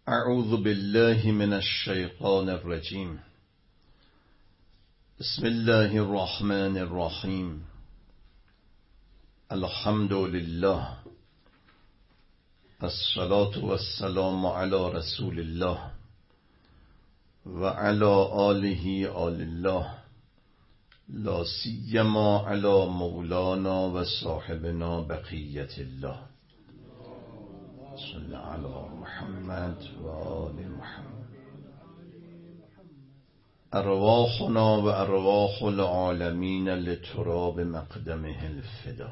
اعوذ بالله من الشیطان الرجیم. بسم الله الرحمن الرحیم. الحمد لله، الصلاة والسلام علی رسول الله و علی آله آل الله، لا سیما علی مولانا و صاحبنا بقیت الله. صلی علی محمد و آل محمد. ارواحنا و ارواح العالمین لتراب مقدمه الفدا.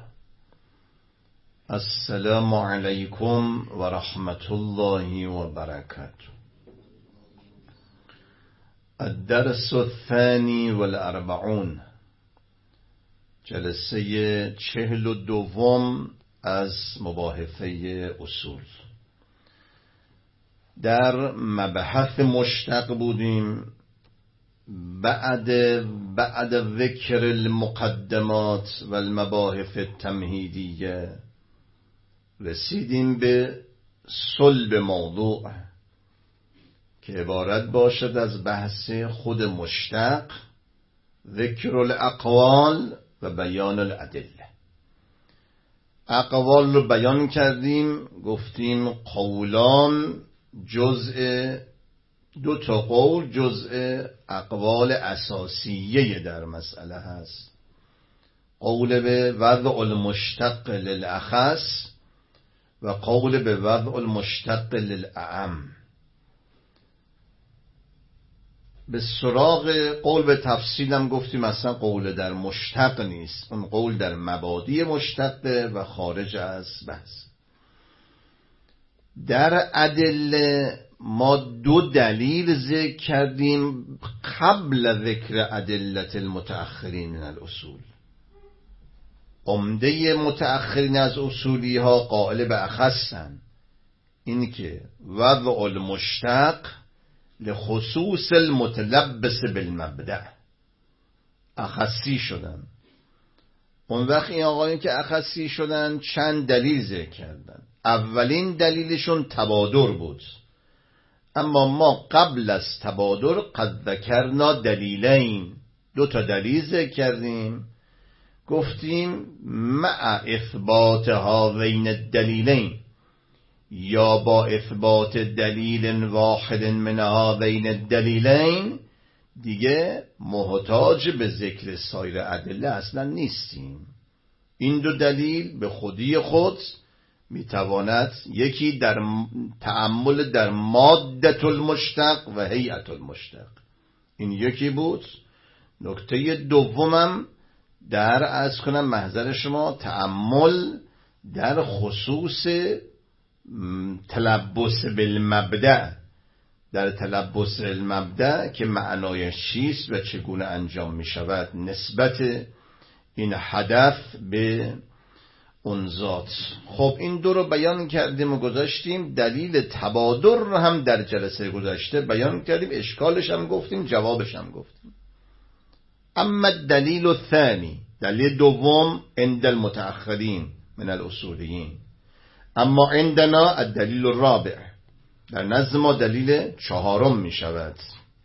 السلام علیکم و رحمت الله و برکاته. الدرس الثانی والاربعون، جلسه 42 از مباحثه اصول. در مبحث مشتق بودیم. بعد ذکر المقدمات و المباحث التمهیدیه رسیدیم به صلب موضوع که عبارت باشد از بحث خود مشتق، ذکر الاقوال و بیان الادله. اقوال رو بیان کردیم، گفتیم قولان جزء 2 قول جزء اقوال اساسیه در مسئله هست. قول به وضع المشتق للأخص و قول به وضع المشتق للأعم. به سراغ قول به تفصیلم گفتیم اصلا قول در مشتق نیست، اون قول در مبادی مشتقه و خارج از بحث. در ادله ما 2 دلیل ذکر کردیم قبل ذکر ادله المتأخرین من الاصول. عمده متأخرین از اصولی ها قائل به اخصن، این که وضع المشتق لخصوص المتلبس بالمبدأ اخصی شدن. اون وقت این آقایون که اخصی شدن چند دلیل ذکر کردن. اولین دلیلشون تبادر بود، اما ما قبل از تبادر قد ذکرنا دلیلین، 2 دلیل ذکر کردیم. گفتیم مع اثبات هذین الدلیلین، یا با اثبات دلیل واحد من هذین الدلیلین دیگه محتاج به ذکر سایر ادله اصلا نیستیم. این 2 دلیل به خودی خود میتواند یکی در تأمل در مادة المشتق و هیئت المشتق، این یکی بود. نکته دومم در عرض کنم محضر شما تأمل در خصوص تلبس بالمبدأ، در تلبس المبدأ که معنایش چیست و چگونه انجام می شود، نسبت این هدف به اون ذات. خب این 2 رو بیان کردیم و گذاشتیم. دلیل تبادر رو هم در جلسه گذشته بیان کردیم، اشکالش هم گفتیم، جوابش هم گفتیم. اما دلیل الثانی، دلیل دوم عند المتأخرین من الاصولیین، اما عندنا الدلیل الرابع، در نزد ما دلیل 4 می شود.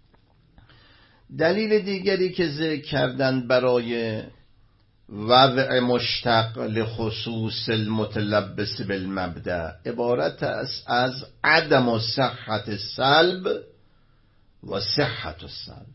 دلیل دیگری که ذکر کردن برای وضع مشتق لخصوص المتلبس بالمبدأ عبارت است از عدم صحت السلب و صحت السلب.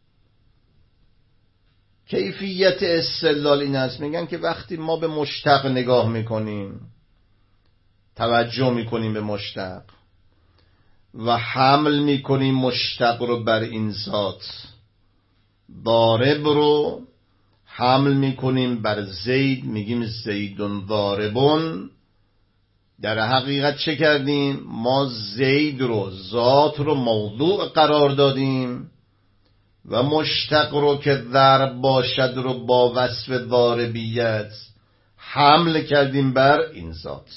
کیفیت استدلال این است، میگن که وقتی ما به مشتق نگاه میکنیم، توجه میکنیم به مشتق و حمل میکنیم مشتق رو بر این ذات، ضارب رو حمل میکنیم بر زید، میگیم زیدون ضاربون، در حقیقت چه کردیم؟ ما زید رو، ذات رو موضوع قرار دادیم و مشتق رو که ضرب باشد رو با وصف ضاربیت حمل کردیم بر این ذات.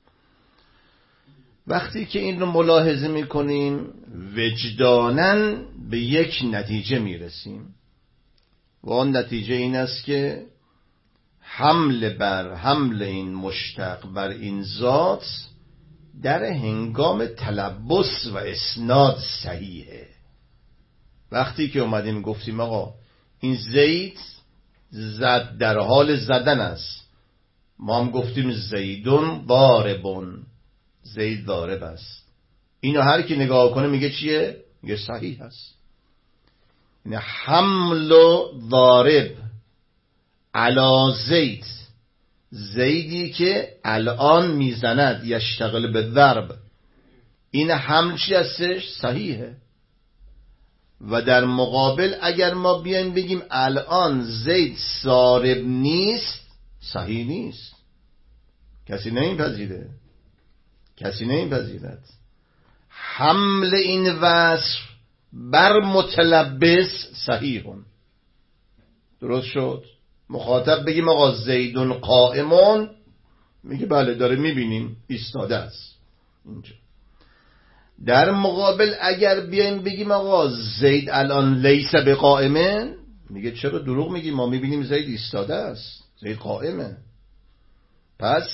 وقتی که این رو ملاحظه میکنیم وجداناً به یک نتیجه میرسیم و آن نتیجه این است که حمل این مشتق بر این ذات در هنگام تلبس و اسناد صحیحه. وقتی که اومدیم گفتیم آقا این زید زد در حال زدن است، ما هم گفتیم زیدون ضاربون، زید ضارب است، اینو هر کی نگاه کنه میگه چیه؟ میگه صحیح است. یعنی حمل و ضارب علی زید، زیدی که الان میزند یشتغل به ضرب، این حمل چی هستش؟ صحیحه. و در مقابل اگر ما بیایم بگیم الان زید ضارب نیست، صحیح نیست. کسی نمیپذیره، کسی نمیپذیرد. حمل این وصف بر متلبس صحیحون. درست شد؟ مخاطب بگیم آقا زیدون قائمون، میگه بله داره میبینیم ایستاده است اینجا. در مقابل اگر بیایم بگیم آقا زید الان لیس بقائمن، میگه چرا دروغ میگی، ما میبینیم زید ایستاده است، زید قائمه. پس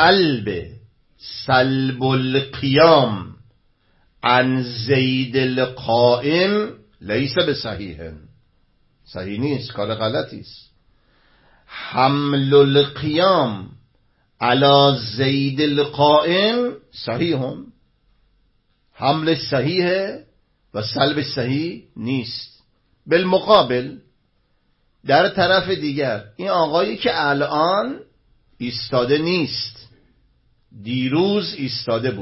سلب القیام عن زید القائم لیس بصحیح، صحیح نیست، کار غلطی است. حمل القیام علی زید القائم صحیحون، حمل صحیحه و سلب صحیح نیست. بالمقابل در طرف دیگر این آقایی که الان ایستاده نیست، دیروز ایستاده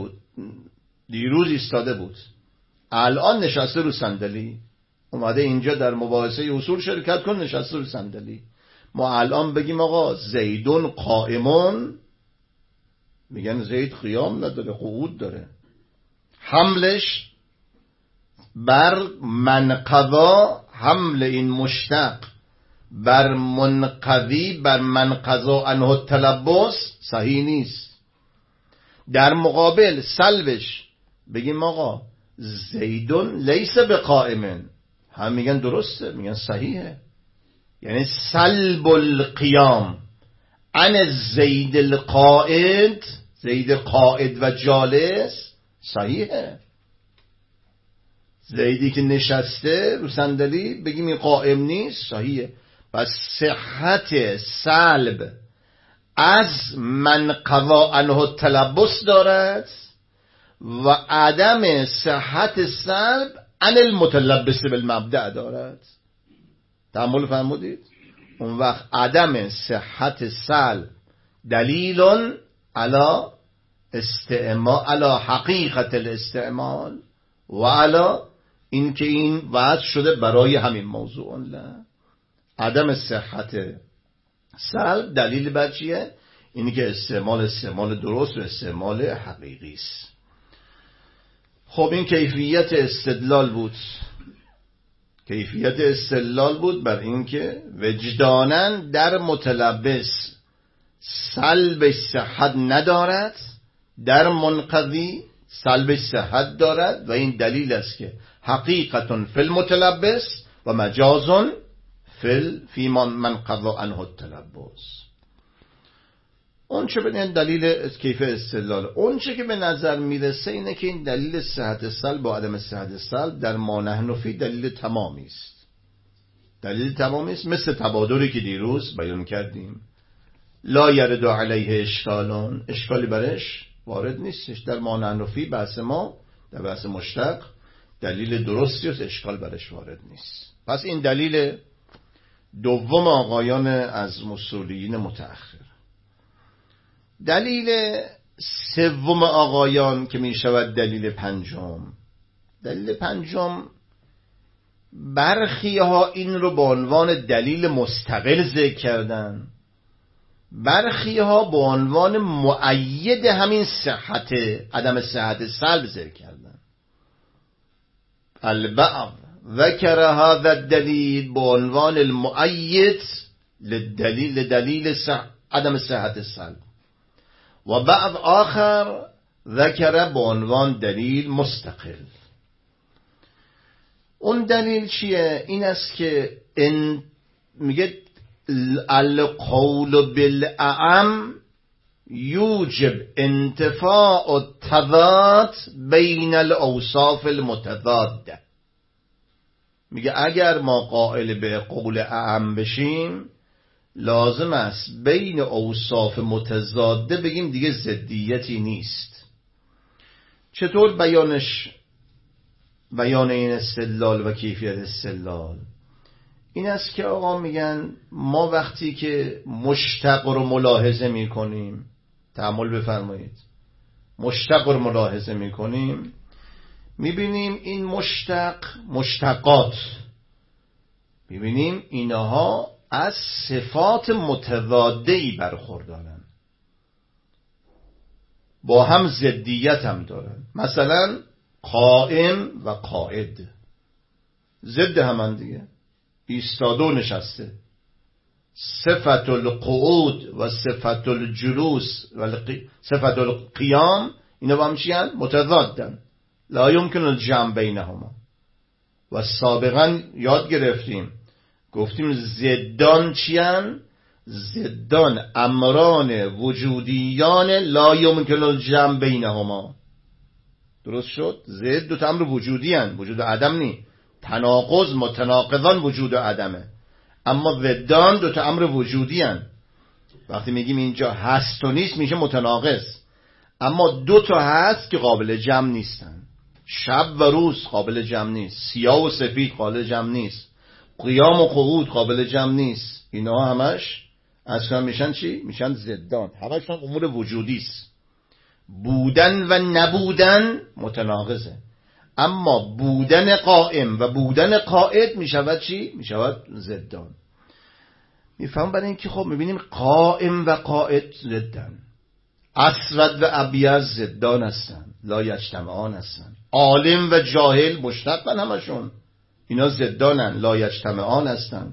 بود، الان نشسته رو صندلی، اومده اینجا در مباحثه اصول شرکت کن، نشسته رو صندلی. ما الان بگیم آقا زیدون قائمون، میگن زید قیام نداره، قعود داره. حملش بر منقضا، حمل این مشتق بر منقضی، بر منقضا عنه التلبس صحیح نیست. در مقابل سلبش بگیم آقا زیدون لیس بقائمن، هم میگن درسته، میگن صحیحه. یعنی سلب القیام عن زید القائد، زید قائد و جالس صحیحه. زیدی که نشسته رو صندلی بگیم این قائم نیست، صحیحه. پس صحت سلب از من قضا عنه التلبس دارد و عدم صحت سلب عن المتلبس بالمبدأ دارد. تأمل فرمودید؟ اون وقت عدم صحت سلب دلیل علی استعمال، علی حقیقت الاستعمال و علی این که این وضع شده برای همین موضوع. لا، عدم صحت سلب دلیل بر چیه؟ اینی که استعمال درست و استعمال حقیقی است. خب این کیفیت استدلال بود، کیفیت استدلال بود بر اینکه وجداناً در متلبس سلب صحت ندارد، در منقضی سلب صحت دارد و این دلیل است که حقیقتون فی المتلبس و مجازون فی من قضا عنه التلبس. اون چه به دلیل کیف استدلال، اون چه که به نظر میرسه اینه که این دلیل صحت سلب و عدم صحت سلب در ما نحن فی دلیل تمامی است. دلیل تمامی است، مثل تبادری که دیروز بیان کردیم. لا یرد علیه اشکالون، اشکالی برش وارد نیستش. در ما نحن فی بحث ما، در بحث مشتق دلیل درستی است، اشکال برش وارد نیست. پس این دلیل دوم آقایان از اصولیین متأخر. دلیل سوم آقایان که می شود دلیل پنجم. دلیل پنجم برخی ها این رو به عنوان دلیل مستقل ذکر کردن، برخی ها به عنوان مؤید همین صحت عدم صحت سلب ذکر کردن. البعض ذکر هذا الدلیل به عنوان المؤید لدلیل عدم صحت سلب و بعض آخر ذکر به عنوان دلیل مستقل. اون دلیل چیه؟ این است که میگه القول بالاعم یوجب انتفاع التضاد بین الاوصاف المتضاده. میگه اگر ما قائل به قول اعم بشیم لازم است بین اوصاف متضاده بگیم دیگه ضدیتی نیست. چطور بیان این استدلال و کیفیت استدلال این است که آقا میگن ما وقتی که مشتق رو ملاحظه میکنیم، تأمل بفرمایید، مشتق رو ملاحظه میکنیم میبینیم این مشتقات میبینیم اینها از صفات متضاده‌ای برخوردارن، با هم ضدیت هم دارن. مثلا قائم و قاعد ضد همن دیگه، ایستاده و نشسته. صفت القعود و صفت الجلوس و صفت القیام اینا با هم چیان؟ متضادن، لا یمکن الجمع بینهما. و سابقا یاد گرفتیم گفتیم زدان چیان؟ زدان امران وجودیان لا یمکن الجمع بینهما. درست شد؟ زد دو تا امر وجودی هن، وجود عدم نی. تناقض متناقضان وجود و عدمه، اما ضدان دو تا امر وجودی هن. وقتی میگیم اینجا هست و نیست میشه متناقض، اما دو تا هست که قابل جمع نیستن. شب و روز قابل جمع نیست، سیاه و سفید قابل جمع نیست، قیام و قعود قابل جمع نیست. اینا همش اصلا میشن چی؟ میشن ضدان، همشون امور وجودی است. بودن و نبودن متناقضه، اما بودن قائم و بودن قائد میشود چی؟ میشود ضدان. میفهم برای اینکه خب میبینیم قائم و قائد ضدن، اسود و ابیض ضدان هستن، لا یجتمعان هستن. عالم و جاهل مشتقن، همشون اینا ضدانن، لا یجتمعان هستن.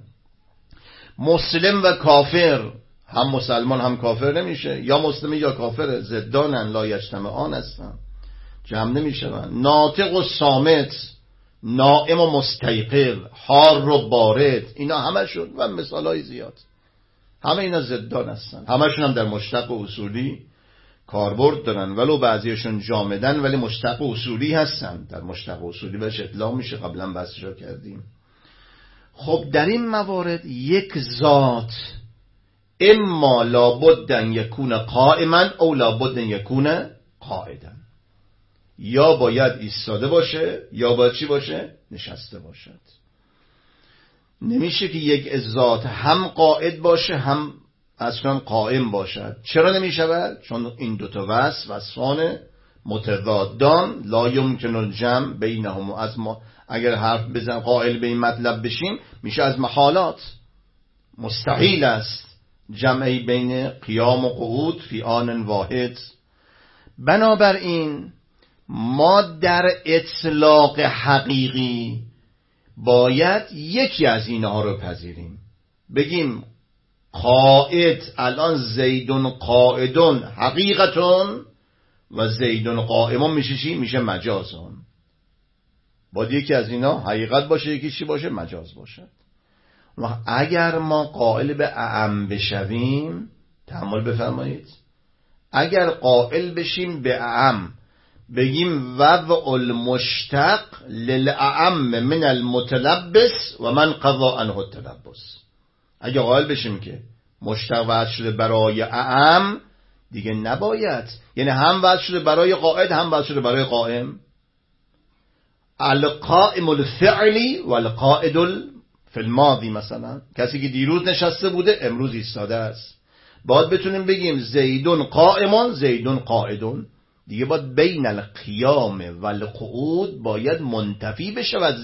مسلم و کافر، هم مسلمان هم کافر نمیشه، یا مسلم یا کافر، ضدانن، لا یجتمعان هستن، جمع نمیشون. ناطق و صامت، نائم و مستیقظ، حار و بارد، اینا همشون و مثالای زیاد، همه اینا ضدان هستن. همشون هم در مشتق و اصولی کاربرد دارن، ولو بعضیشون جامدن ولی مشتق و اصولی هستن. در مشتق و اصولی بهش اطلاق میشه، قبلا بحثش رو کردیم. خب در این موارد یک ذات اما لابد ان یکون قائما او لابد ان یکون قاعدا، یا باید ایستاده باشه یا باید چی باشه؟ نشسته باشد. نمیشه که یک ذات هم قاعد باشه هم اصلا قائم باشد. چرا نمیشود؟ چون این دوتا وصفان متضادان، لا یمکن الجمع بینهما. از ما اگر حرف بزن قائل به این مطلب بشیم میشه از محالات، مستحیل است جمعی بین قیام و قعود فی آن واحد. بنابراین ما در اطلاق حقیقی باید یکی از اینها رو پذیریم، بگیم قائد الان زیدون قائدون حقیقتون و زیدون قائمون میشه چی؟ میشه مجازون. باید یکی از اینا حقیقت باشه، یکی چی باشه؟ مجاز باشه. و اگر ما قائل به اعم بشویم، تأمل بفرمایید، اگر قائل بشیم به اعم بگیم وضع المشتق للاعم من المتلبس و من قضا عنه التلبس، اگر قائل بشیم که مشتق وضع شده برای اعم، دیگه نباید، یعنی هم وضع شده برای قائد هم وضع شده برای قائم. القائم الفعلی و القائد فی الماضی، مثلا کسی که دیروز نشسته بوده امروز ایستاده است. باید بتونیم بگیم زیدون قائمون زیدون قائدون، دیگه باید بین القیام و القعود باید منتفی بشه و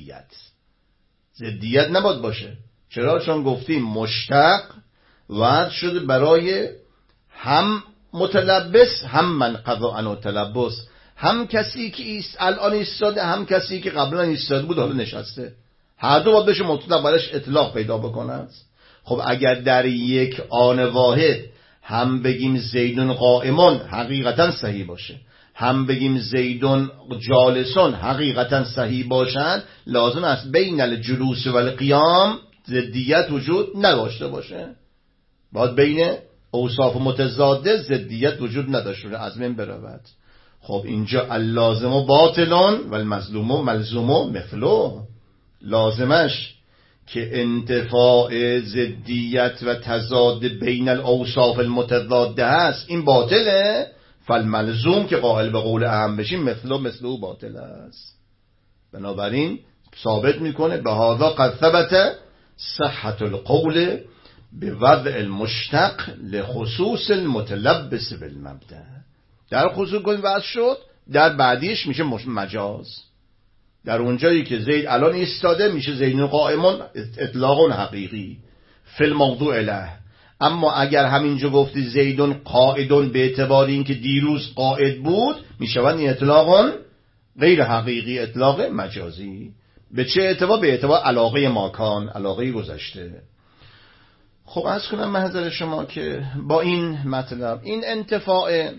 ضدیت نباید باشه. چرا؟ چون گفتیم مشتق وضع شده برای هم متلبس هم من قضا عنه تلبس، هم کسی که الان ایستاده هم کسی که قبلا ایستاده بود حالا نشسته، هر دو باید بشه مطلق برش اطلاق پیدا بکنه. خب اگر در یک آن واحد هم بگیم زیدون قائمون حقیقتا صحیح باشه، هم بگیم زیدون جالسون حقیقتا صحیح باشن، لازم است بین الجلوس و القیام ضدیت وجود نداشته باشه. باید بین اوصاف متضاده ضدیت وجود نداشته از من برود. خب اینجا اللازم باطلان و المظلوم ملزوم مثله، لازمش که انتفاع ضدیت و تضاد بین الاوصاف المتضاده است این باطله، فالملزوم که قائل به قول اعم بشیم مثله باطل است. بنابراین ثابت میکنه به هذا قد ثبت صحت القول به وضع المشتق لخصوص المتلبس بالمبدأ. در خصوص گویم وضع شد، در بعدیش میشه مجاز. در اونجایی که زید الان ایستاده میشه زیدون قائمون اطلاق حقیقی فی الموضوع له. اما اگر همینجا گفتی زیدون قائدون به اعتبار اینکه دیروز قائد بود میشود این اطلاق غیر حقیقی، اطلاق مجازی. به چه اعتبار؟ به اعتبار علاقه ماکان، علاقه گذشته. خب عرض کنم محضر شما که با این مطلب این انتفاع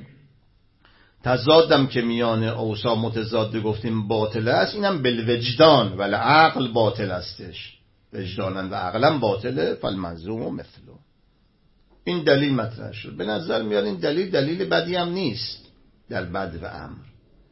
تضادم که میان اوصاف متضاد گفتیم باطل است، اینم بالوجدان ولی عقل باطل استش، وجدانا و عقلا باطله، فالمنظوم مثله. این دلیل مطرح شد. به نظر میاد این دلیل بدی هم نیست در بد و امر.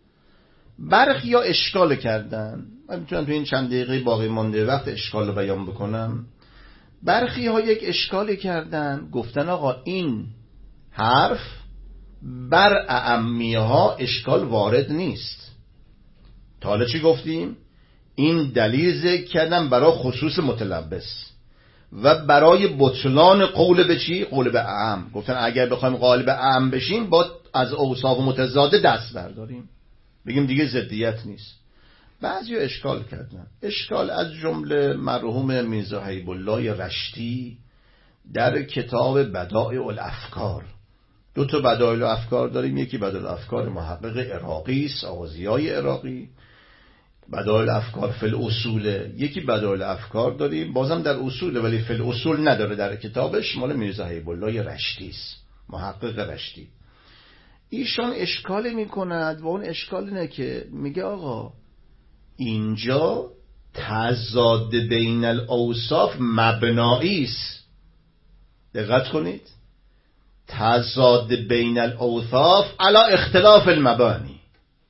برخی ها اشکال کردن، من میتونم تو این چند دقیقه باقی مانده وقت اشکال رو بیان بکنم. برخی ها یک اشکالی کردن، گفتن آقا این حرف بر اعمیه ها اشکال وارد نیست. تا حالا چی گفتیم؟ این دلیل ذکر کردن برای خصوص متلبس و برای بطلان قول به چی؟ قول به اعم. گفتن اگر بخوایم قائل به اعم بشیم با از اوصاف متضاد دست برداریم، بگیم دیگه ضدیت نیست. بعضی اشکال کردن، اشکال از جمله مرحوم میرزا حبیب الله رشتی در کتاب بدائع الافکار. دو تا بدائع الافکار داریم، یکی بدائع الافکار محقق عراقی است، آغازیای عراقی، بدائع الافکار فی الاصول، یکی بدائع الافکار داریم بازم در اصول ولی فی الاصول نداره در کتابش، مال میرزا حبیب الله رشتی است، محقق رشتی. ایشان اشکال میکند و اون اشکال اینه که میگه آقا اینجا تضاد بین الاوصاف مبنایی است. دقت کنید، تضاد بین الاوصاف علی اختلاف المبانی.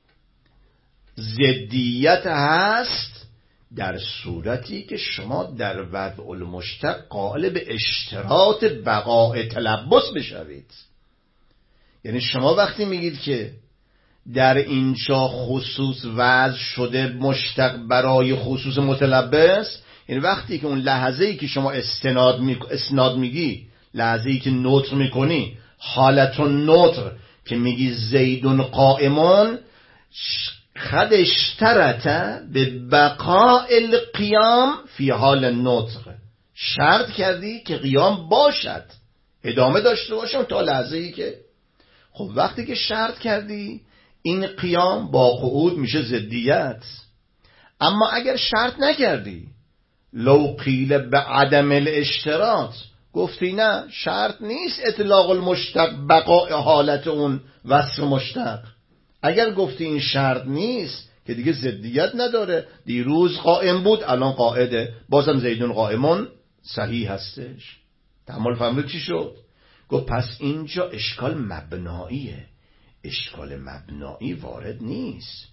ضدیت هست در صورتی که شما در وضع المشتق قائل به اشتراط بقاء تلبس بشوید. یعنی شما وقتی میگید که در اینجا خصوص وضع شده مشتق برای خصوص متلبس، یعنی وقتی که اون لحظه‌ای که شما اسناد میگی، لحظه‌ای که نطق میکنی، حالت النطق که میگی زیدون قائمون، قد اشترط به بقاء القیام فی حال النطق، شرط کردی که قیام باشد، ادامه داشته باشه تا لحظه‌ای که. خب وقتی که شرط کردی این قیام با قعود میشه ضدیت. اما اگر شرط نکردی، لو قیل به عدم الاشتراط، گفتی نه شرط نیست اطلاق المشتق بقاء حالت اون وصف مشتق، اگر گفتی این شرط نیست که دیگه ضدیت نداره، دیروز قائم بود الان قاعده، بازم زیدون قائمون صحیح هستش. تمام فهمید چی شد؟ گفت پس اینجا اشکال مبناییه. اشکال مبنایی وارد نیست.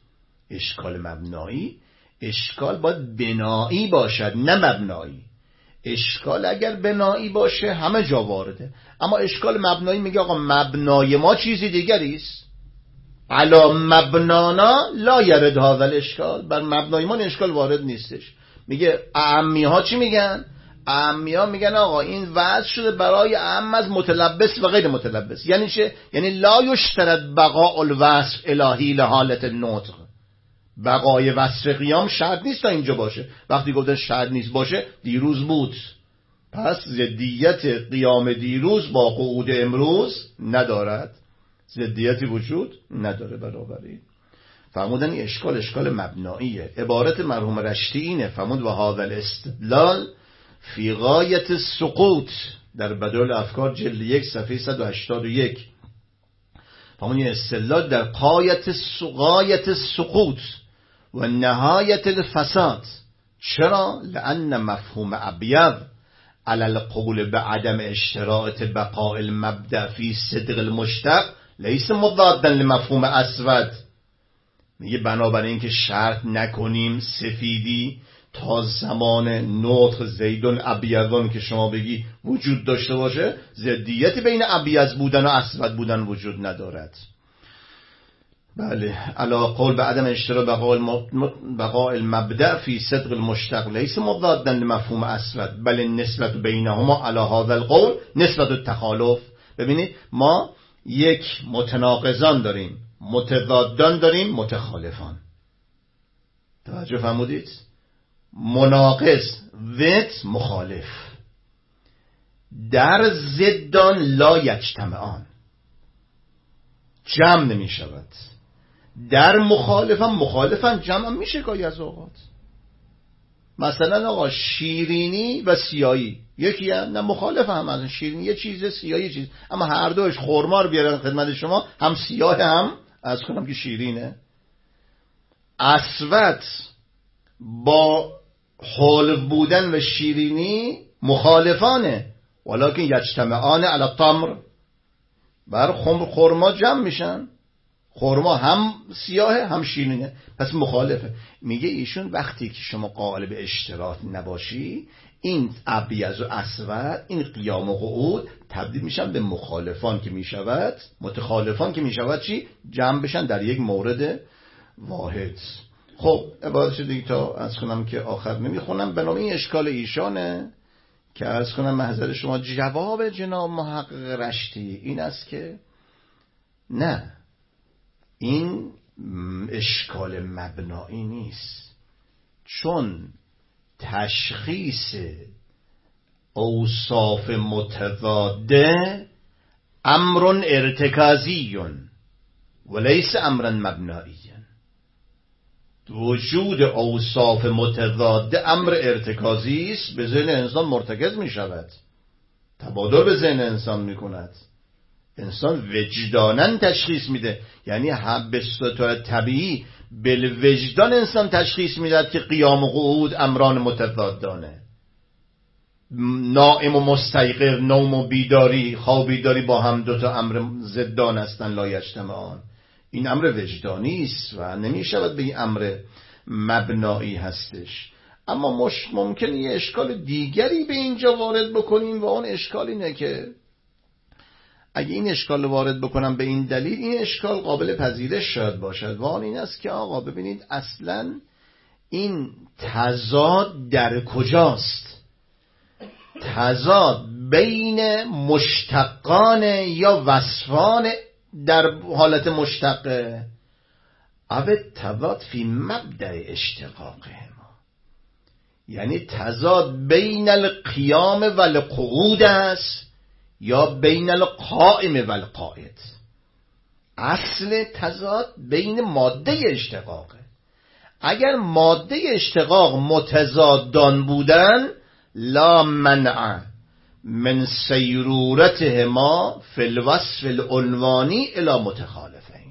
اشکال باید بنایی باشد نه مبنایی. اشکال اگر بنایی باشه همه جا وارده، اما اشکال مبنایی میگه آقا مبنای ما چیزی دیگری است، علا مبنانا لا یرد هذا الاشکال، بر مبنای ما اشکال وارد نیستش. میگه اعمی ها چی میگن؟ اعمی ها میگن آقا این وضع شده برای اعم از متلبس و غیر متلبس. یعنی چه؟ یعنی لا یشترط بقاء الوصف الهی لحالت النطق، بقای وصف قیام شرط نیست تا اینجا باشه. وقتی گفتن شرط نیست باشه دیروز بود، پس ضدیت قیام دیروز با قعود امروز ندارد، ضدیتی وجود نداره. بنابراین فرمودن این اشکال مبناییه. عبارت مرحوم رشتی اینه، فرمود و هذا الاستدلال فی غایت السقوط، در بدائع الافکار جلد 1 صفحه 181. فرمود این استدلال در غایت السقوط و نهایت الفساد. چرا؟ لأن مفهوم ابیض علی القول بعدم اشتراط بقاء المبدأ فی صدق المشتق لیس مضادا لمفهوم اسود. میگه بنابراین که شرط نکنیم سفیدی تا زمان نطق زیدون ابیضون که شما بگی وجود داشته باشه، ضدیتی بین ابیض بودن و اسود بودن وجود ندارد. بله، علا قول به عدم اشتراط بقاء المبدأ فی صدق المشتق لیس مضادا لمفهوم اسود بل نسبت بینهما علی هذا القول نسبت التخالف. ببینید ما یک متناقضان داریم، متضادان داریم، متخالفان. توجه فرمودید؟ مناقض ضد مخالف، در ضدان لا یجتمعان، جمع نمی شود. در مخالفن جمع میشه گاهی از اوقات. مثلا آقا شیرینی و سیاهی یکی هم نه، مخالف هم از شیرینی یه چیزه، سیاهی یه چیز، اما هر دوش خرما رو بیارن خدمت شما، هم سیاه هم از کنم که شیرینه. اسود با حلو بودن و شیرینی مخالفانه، ولکن یجتمعان علی التمر، بر خرما جمع میشن، خرما هم سیاهه هم شیرینه، پس مخالفه. میگه ایشون وقتی که شما قائل به اشتراط نباشی، این ابیض و اسود، این قیام و قعود تبدیل میشن به مخالفان که میشود، متخالفان که میشود چی؟ جمع بشن در یک مورد واحد. خب عبارتش دیگه تا از کنم که آخر نمیخونم، به نوعی اشکال ایشانه که از کنم محضر شما. جواب جناب محقق رشتی این است که نه، این اشکال مبنایی نیست، چون تشخیص اوصاف متضاده امر ارتکازی ولیس امر مبنایی. وجود اوصاف متضاده امر ارتکازی است، به ذهن انسان مرتکز می شود، تبادر به ذهن انسان می کند، انسان وجداناً تشخیص میده، یعنی به صورت طبیعی بالوجدان انسان تشخیص میدهد که قیام و قعود امران متضادانه. نائم و مستیقظ، نوم و بیداری، خواب بیداری با هم دوتا امر ضدان هستند، لا یجتمعان. این امر وجدانی است و نمیشود به این امر مبنایی هستش. اما ممکنه یه اشکال دیگری به اینجا وارد بکنیم و اون اشکال اینه که اگه این اشکال وارد بکنم به این دلیل، این اشکال قابل پذیرش شاید باشد و آن این است که آقا ببینید اصلا این تضاد در کجاست؟ تضاد بین مشتقان یا وصفان در حالت مشتقه، او تضاد فی مبدأ اشتقاقه ما، یعنی تضاد بین القیام و القعود است یا بین القائم و القائد. اصل تضاد بین ماده اشتقاقه. اگر ماده اشتقاق متضادان بودن لا منع من سیرورتهما فی الوصف العنوانی الی متخالفین،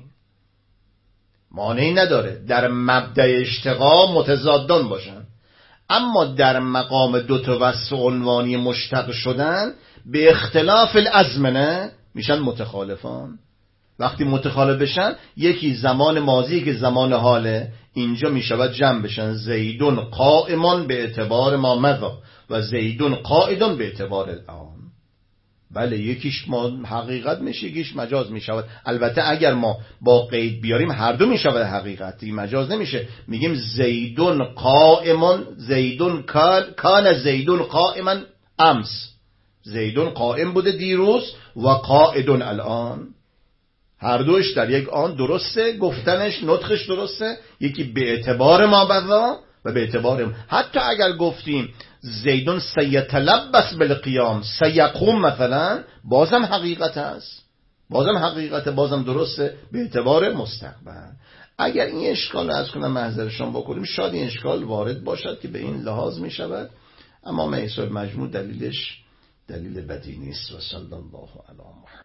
مانعی نداره در مبدأ اشتقاق متضادان باشن، اما در مقام دو تا وصف عنوانی مشتق شدن به اختلاف الازمنه میشن متخالفان. وقتی متخالف بشن، یکی زمان ماضی که زمان حاله، اینجا میشود جمع بشن زیدون قائمان به اعتبار ما مضی و زیدون قائدون به اعتبار الان. بله، یکیش حقیقت میشه، یکیش مجاز میشود. البته اگر ما با قید بیاریم هر دو میشود حقیقتی، مجاز نمیشه. میگیم زیدون قائمان، زیدون کان زیدون قائما امس، زیدون قائم بوده دیروز و قائدون الان. هر دوش در یک آن درسته، گفتنش نطقش درسته، یکی به اعتبار ما بذا و به اعتبار حتی اگر گفتیم زیدون سیتلبس بالقیام سیقوم مثلا، بازم حقیقت هست، بازم حقیقت، بازم درسته به اعتبار مستقبل. اگر این اشکال از کنم محضرشان بکنیم، شاید این اشکال وارد باشد که به این لحاظ می شود، اما میسر مجموع دلیلش دلیل بدی نیست. و صلی الله علی محمد.